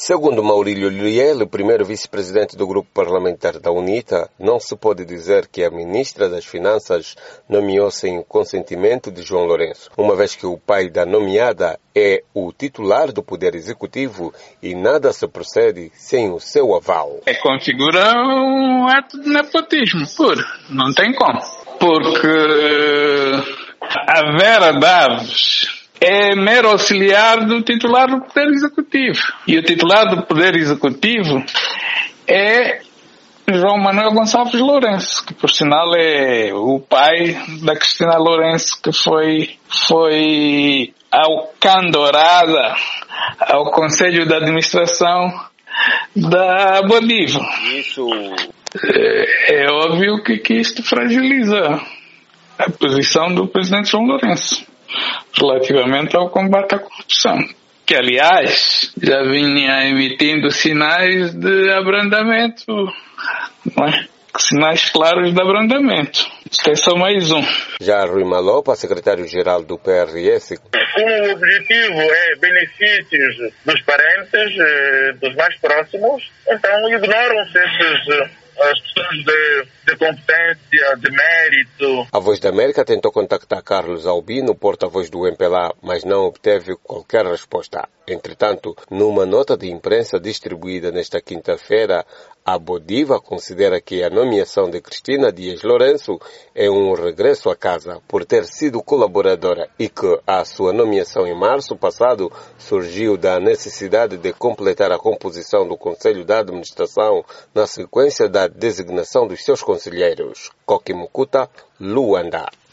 Segundo Maurílio Liel, primeiro vice-presidente do grupo parlamentar da UNITA, não se pode dizer que a ministra das Finanças nomeou sem o consentimento de João Lourenço, uma vez que o pai da nomeada é o titular do Poder Executivo e nada se procede sem o seu aval. Configura um ato de nepotismo puro, não tem como. Porque a Vera Daves é mero auxiliar do titular do Poder Executivo. E o titular do Poder Executivo é João Manuel Gonçalves Lourenço, que por sinal é o pai da Cristina Lourenço, que foi alcandorada ao Conselho de Administração da Bodivo. Isso é óbvio que isto fragiliza a posição do presidente João Lourenço relativamente ao combate à corrupção, que aliás já vinha emitindo sinais de abrandamento, não é? Sinais claros de abrandamento. Isto é só mais um. Já Rui Malopa, secretário-geral do PRS. Como o objetivo é benefícios dos parentes, dos mais próximos, então ignoram-se as questões de competência, de mérito. A Voz da América tentou contactar Carlos Albino, porta-voz do MPLA, mas não obteve qualquer resposta. Entretanto, numa nota de imprensa distribuída nesta quinta-feira, a Bodiva considera que a nomeação de Cristina Dias Lourenço é um regresso à casa por ter sido colaboradora e que a sua nomeação em março passado surgiu da necessidade de completar a composição do Conselho de Administração na sequência da designação dos seus conselheiros. Koki Mukuta, Luanda.